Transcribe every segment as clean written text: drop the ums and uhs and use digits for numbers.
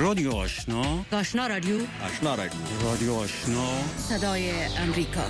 رادیو آشنا، آشنا رادیو، آشنا رادیو، رادیو آشنا، صدای امریکا.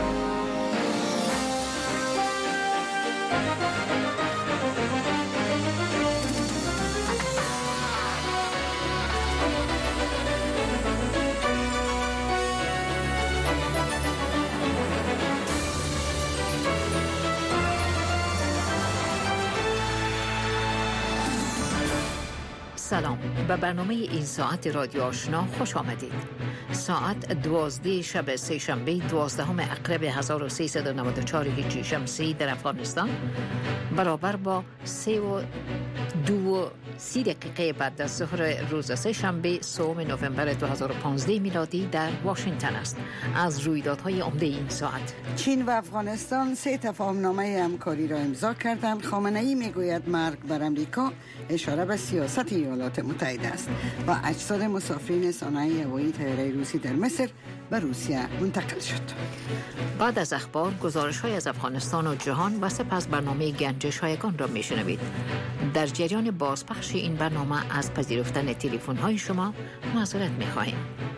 سلام، به برنامه این ساعت رادیو آشنا خوش آمدید. ساعت 12 شب سه‌شنبه 12 اکتبر 1394 هجری شمسی در افغانستان برابر با 3:02 بعد از ظهر روز سه‌شنبه 3 نوامبر 2015 میلادی در واشنگتن است. از رویدادهای عمده این ساعت: چین و افغانستان 3 تفاهم‌نامه همکاری را امضا کردند. خامنه‌ای میگوید مرگ بر امریکا اشاره به سیاست ایالات متحده است و اجساد مسافرین صنایع هوایی طیاره روسی در مصر به روسیه منتقل شد. بعد از اخبار گزارش‌های از افغانستان و جهان و سپس برنامه گنجش‌هایگان را میشنوید. در جریان بازپخش این برنامه از پذیرفتن تلفن‌های شما معذرت می‌خواهیم.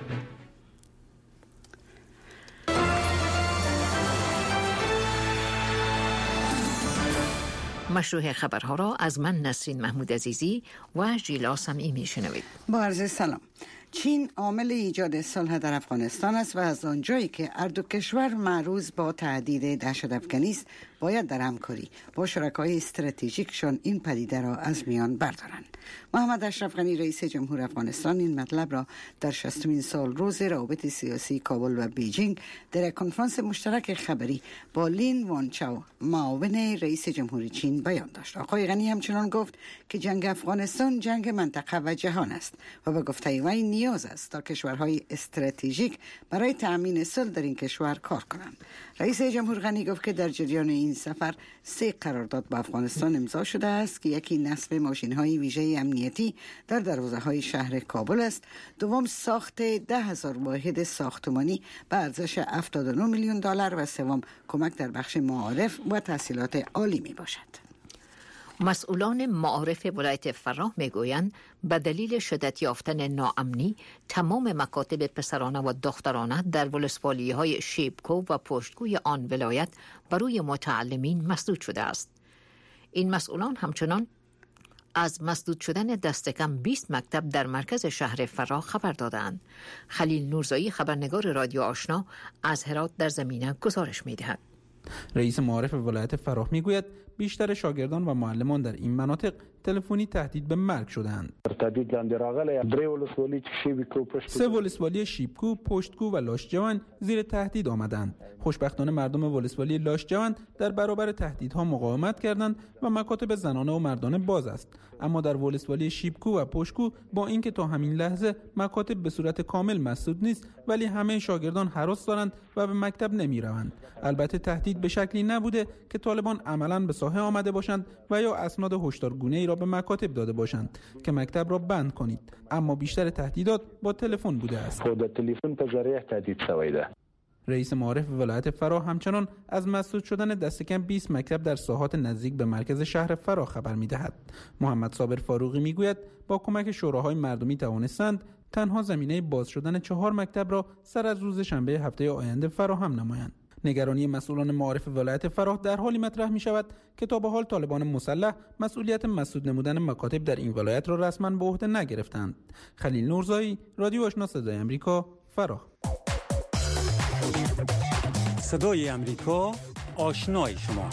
مشروع خبرها را از من نسرین محمود عزیزی و ژیلا سمعی میشنوید. با عرض سلام. چین عامل ایجاد صلح در افغانستان است و از آنجایی که هر دو کشور معروض با تهدید دهشت‌افکنی است، باید در همکاری با شرکای استراتژیکشان این پدیده را از میان بردارند. محمد اشرف غنی رئیس جمهور افغانستان این مطلب را در 60مین سال روز روابط سیاسی کابل و بیجینگ در کنفرانس مشترک خبری با لین وانچاو معاون رئیس جمهور چین بیان داشت. آقای غنی همچنان گفت که جنگ افغانستان جنگ منطقه و جهان است و به گفته وی نیاز است تا کشورهای استراتژیک برای تأمین صلح در این کشور کار کنند. رئیس جمهور غنی گفت که در جریان این سفر 3 قرارداد با افغانستان امضا شده است که یکی نصب ماشین‌های ویژه امنیتی در دروازه‌های شهر کابل است، دوم ساخت 10,000 واحد ساختمانی به ارزش 79 میلیون دلار و سوم کمک در بخش معارف و تحصیلات عالی می باشد. مسئولان معارف ولایت فراه میگویند به دلیل شدت یافتن ناامنی تمام مکاتب پسرانه و دخترانه در ولسوالی‌های شیبکو و پشتگوی آن ولایت برای متعلمین مسدود شده است. این مسئولان همچنان از مسدود شدن دست کم 20 مکتب در مرکز شهر فراه خبر دادند. خلیل نورزایی خبرنگار رادیو آشنا از هرات در زمینه گزارش می‌دهد. رئیس معارف ولایت فراه میگوید بیشتر شاگردان و معلمان در این مناطق تلفنی تهدید به مرگ شدند. 3 ولسوالی شیبکو، پشتگو و لاشجوان زیر تهدید آمدند. خوشبختانه مردم ولسوالی لاشجوان در برابر تهدیدها مقاومت کردند و مکاتب زنانه و مردانه باز است. اما در ولسوالی شیبکو و پشتگو با اینکه تا همین لحظه مکاتب به صورت کامل مسدود نیست، ولی همه شاگردان هراس دارند و به مکتب نمی روند. البته تهدید به شکلی نبوده که طالبان عملاً به ساحه آمده باشند و یا اسناد هشدارگونه‌ای را به مکاتب داده باشند که مکتب را بند کنید، اما بیشتر تهدیدات با تلفن بوده است. رئیس معارف ولایت فراه همچنان از مسدود شدن دست کم 20 مکتب در ساحات نزدیک به مرکز شهر فراه خبر می‌دهد. محمد صابر فاروقی میگوید با کمک شوراهای مردمی توانستند تنها زمینه باز شدن 4 مکتب را سر از روز شنبه هفته آینده فراهم نمایند. نگرانی مسئولان معارف ولایت فراه در حالی مطرح می شود که تا به حال طالبان مسلح مسئولیت مسدود نمودن مکاتب در این ولایت را رسما به عهده نگرفتند. خلیل نورزایی، رادیو آشنا صدای امریکا، فراه. صدای امریکا، آشنای شما.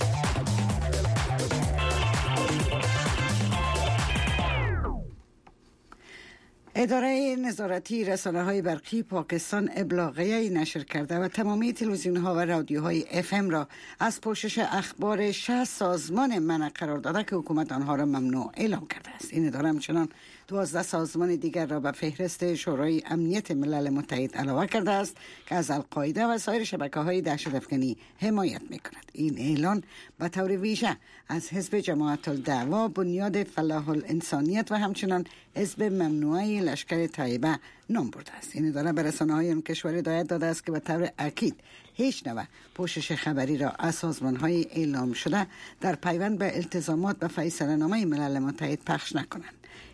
اداره نظارتی رسانه‌های برقی پاکستان ابلاغیه‌ای نشر کرده و تمامی تلویزیون‌ها و رادیوهای FM را از پوشش اخبار 60 سازمان منع قرار داده که حکومت آنها را ممنوع اعلام کرده است. این اداره همچنان 12 سازمان دیگر را به فهرست شورای امنیت ملل متحد علاوه کرده است که از القاعده و سایر شبکه‌های دهشت‌افکنی حمایت می‌کند. این اعلان به طور ویژه از حزب جماعت الدعوا، بنیاد فلاح الانسانیت و همچنان حزب ممنوعه لشکر طیبه نام برده است. این اداره به رسانه‌های آن کشور هدایت داده است که به طور اکید هیچ نوع پوشش خبری را از سازمان‌های اعلام شده در پیوند به التزامات به فیصله‌نامه ملل متحد پخش نکنند.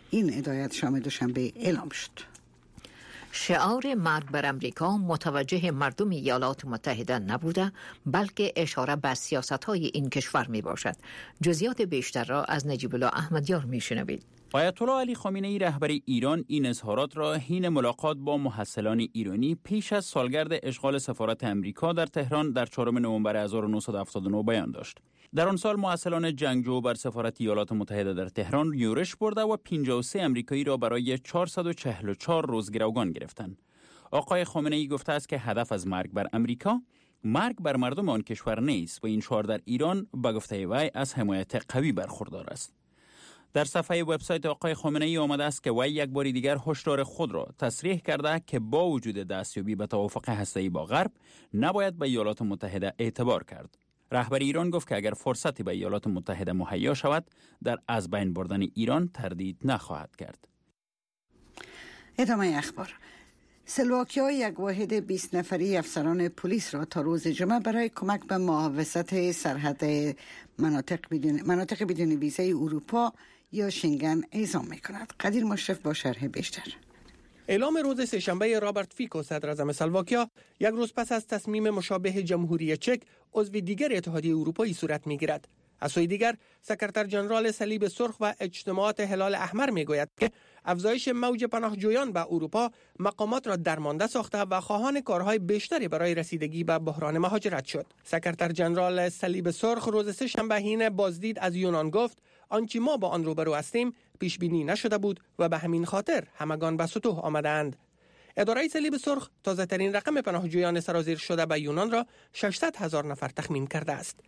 این هدایت شام دوشنبه اعلام شد. شعار مرگ بر امریکا متوجه مردم ایالات متحده نبوده، بلکه اشاره به سیاست‌های این کشور می باشد. جزئیات بیشتر را از نجیب الله احمدیار می شنوید. آیت الله علی خامنه‌ای رهبر ایران این اظهارات را حین ملاقات با محصلان ایرانی پیش از سالگرد اشغال سفارت امریکا در تهران در 4 نوامبر 1979 بیان داشت. در آن سال محصلان جنگجو بر سفارت ایالات متحده در تهران یورش برده و 53 امریکایی را برای 444 روز گروگان گرفتند. آقای خامنه‌ای گفته است که هدف از مرگ بر امریکا مرگ بر مردم آن کشور نیست و این شعار در ایران به گفته وی از حمایت قوی برخوردار است. در صفحه وبسایت آقای خامنه‌ای آمده است که وی یک بار دیگر هشدار خود را تصریح کرده که با وجود دستیابی به توافق هسته‌ای با غرب نباید به ایالات متحده اعتبار کرد. رهبر ایران گفت که اگر فرصتی به ایالات متحده مهیا شود در از بین بردن ایران تردید نخواهد کرد. ادامه اخبار. سلواکیا یک واحد 20 نفری افسران پلیس را تا روز جمعه برای کمک به محافظت سرحد مناطق بدون ویزه اروپا یا شنگن اعزام می‌کند. قدیر مشرف با شرح بیشتر. اعلام روز سه‌شنبه رابرت فیکو صدر اعظم سلواکیا یک روز پس از تصمیم مشابه جمهوری چک عضو دیگر اتحادیه اروپایی صورت می‌گیرد. از سوی دیگر سکرتر ژنرال صلیب سرخ و اجتماعات هلال احمر میگوید که افزایش موج پناهجویان به اروپا مقامات را درمانده ساخته و خواهان کارهای بیشتری برای رسیدگی به بحران مهاجرت شد. سکرتر ژنرال صلیب سرخ روز سه‌شنبه حین بازدید از یونان گفت آنچه ما با آن روبرو هستیم پیش بینی نشده بود و به همین خاطر همگان به سطوح آمدند. اداره صلیب سرخ تازه ترین رقم پناهجویان سرازیر شده به یونان را 600,000 نفر تخمین کرده است.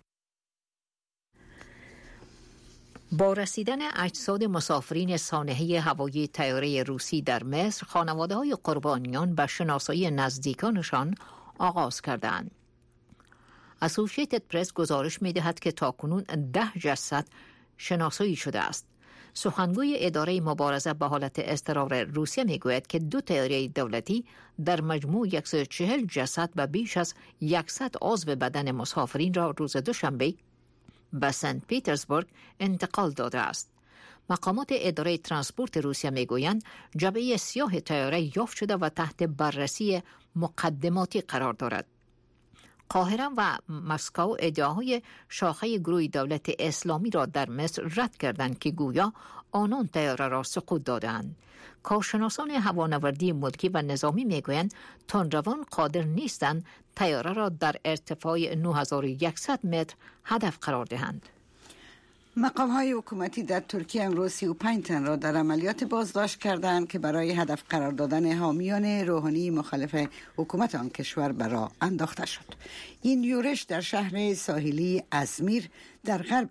با رسیدن اجساد مسافرین سانحه هوایی طیاره روسی در مصر، خانواده‌های قربانیان به شناسایی نزدیکانشان آغاز کردند. اسوسییتد پرس گزارش می‌دهد که تاکنون 10 جسد شناسایی شده است. سخنگوی اداره مبارزه با حالت اضطرار روسیه میگوید که 2 طیاره دولتی در مجموع 140 جسد و بیش از 100 عضو بدن مسافرین را روز دوشنبه به سنت پیترزبورگ انتقال داده است. مقامات اداره ترانسپورت روسیه میگویند جعبه سیاه طیاره یافت شده و تحت بررسی مقدماتی قرار دارد. قاهره و مسکو ادعاهای شاخه گروه دولت اسلامی را در مصر رد کردند که گویا آنان طیاره را سقوط دادند. کارشناسان هوانوردی ملکی و نظامی میگویند تندروان قادر نیستند طیاره را در ارتفاع 9100 متر هدف قرار دهند. مقام‌های حکومتی در ترکیه امروز 35 تن را در عملیات بازداشت کردند که برای هدف قرار دادن حامیان روحانی مخالف حکومت آن کشور به راه انداخته شد. این یورش در شهر ساحلی ازمیر در غرب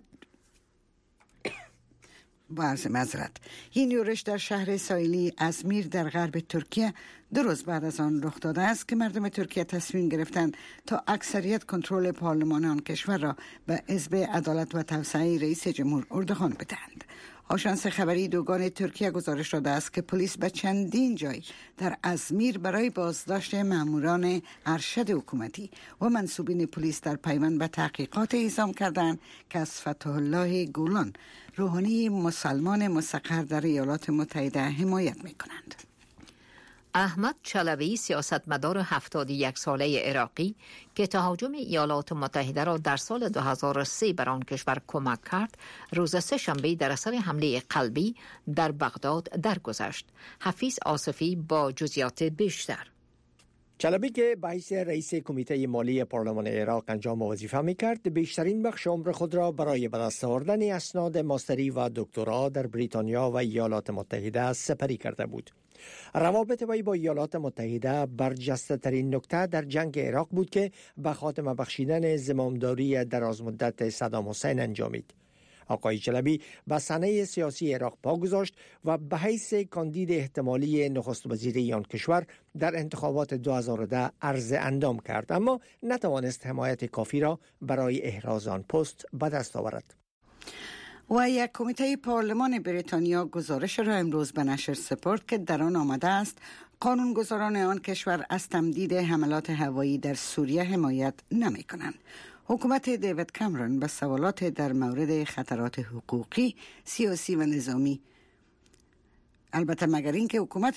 این یورش در شهر ساحلی ازمیر در غرب ترکیه 2 روز بعد از آن رخ داده است که مردم ترکیه تصمیم گرفتند تا اکثریت کنترل پارلمان آن کشور را به حزب عدالت و توسعه رئیس جمهور اردوغان بدهند. آژانس خبری دوگان ترکیه گزارش داده است که پلیس به چندین جای در ازمیر برای بازداشت ماموران ارشد حکومتی و منصوبین پلیس در پیوند به تحقیقات اعزام کردند که از فتح الله گولان روحانی مسلمان مستقر در ایالات متحده حمایت می‌کنند. احمد چلوی سیاستمدار 71 ساله عراقی که تهاجم ایالات متحده را در سال 2003 بر آن کشور کمک کرد، روز سه‌شنبه در اثر حمله قلبی در بغداد درگذشت. حفیظ آصفی با جزئیات بیشتر. چلبی که به حیث رئیس کمیته مالی پارلمان عراق انجام وظیفه می‌کرد، بیشترین بخش عمر خود را برای به دست آوردن اسناد ماستری و دکترا در بریتانیا و ایالات متحده سپری کرده بود. روابط وی با ایالات متحده برجسته ترین نکته در جنگ عراق بود که به خاتمه بخشیدن زمامداری درازمدت صدام حسین انجامید. آقای چلبی به صحنه سیاسی عراق پا گذاشت و به حیث کاندید احتمالی نخست وزیری آن کشور در انتخابات 2010 عرض اندام کرد، اما نتوانست حمایت کافی را برای احراز آن پست به دست آورد. و یک کمیته پارلمان بریتانیا گزارش را امروز به نشر سپرد که در آن آمده است قانونگذاران آن کشور از تمدید حملات هوایی در سوریه حمایت نمی کنند. حکومت دیوید کامرون به سوالات در مورد خطرات حقوقی، سیاسی و نظامی البته مگر اینکه حکومت